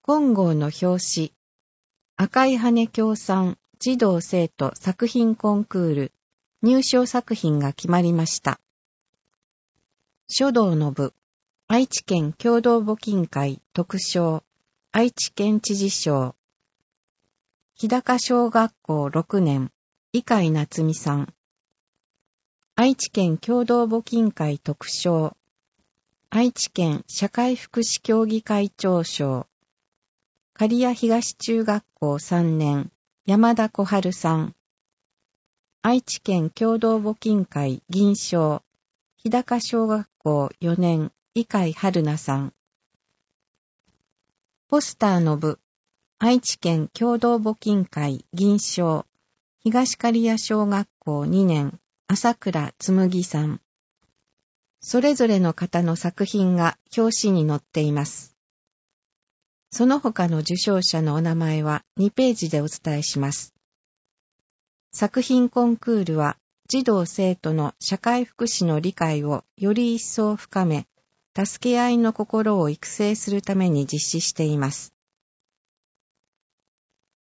本号の表紙、赤い羽協賛児童生徒作品コンクール入賞作品が決まりました。書道の部、愛知県共同募金会特賞、愛知県知事賞。日高小学校6年、伊海夏美さん。愛知県共同募金会特賞、愛知県社会福祉協議会長賞。刈谷東中学校3年、山田小春さん。愛知県共同募金会銀賞、日高小学校4年、伊海春菜さん。ポスターの部、愛知県共同募金会銀賞、東刈谷小学校2年、朝倉紬さん。それぞれの方の作品が表紙に載っています。その他の受賞者のお名前は2ページでお伝えします。作品コンクールは児童生徒の社会福祉の理解をより一層深め、助け合いの心を育成するために実施しています。